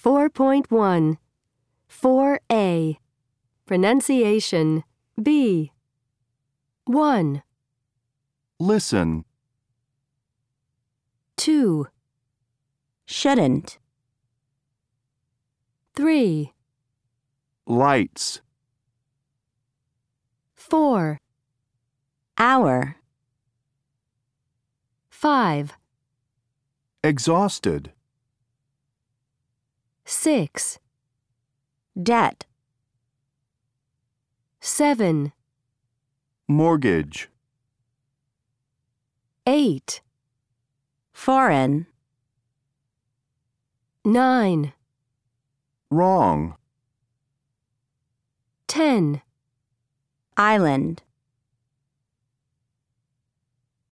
4.1 4A Pronunciation B 1, Listen. 2, Shouldn't. 3, Lights. 4, Hour. 5, Exhausted. 6, Debt. 7, Mortgage. 8, Foreign. 9, Wrong. 10. Island.